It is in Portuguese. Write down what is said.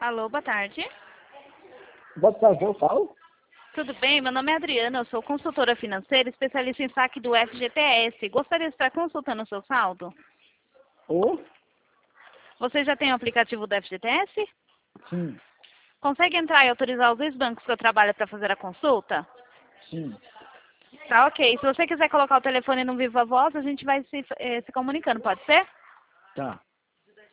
Alô, boa tarde. Boa tarde, eu falo. Tudo bem? Meu nome é Adriana, eu sou consultora financeira, especialista em saque do FGTS. Gostaria de estar consultando o seu saldo? Ô? Você já tem o aplicativo do FGTS? Sim, Consegue entrar e autorizar os dois bancos que eu trabalho para fazer a consulta? sim. Tá, ok. Se você quiser colocar o telefone no Viva Voz, a gente vai se comunicando, pode ser? Tá.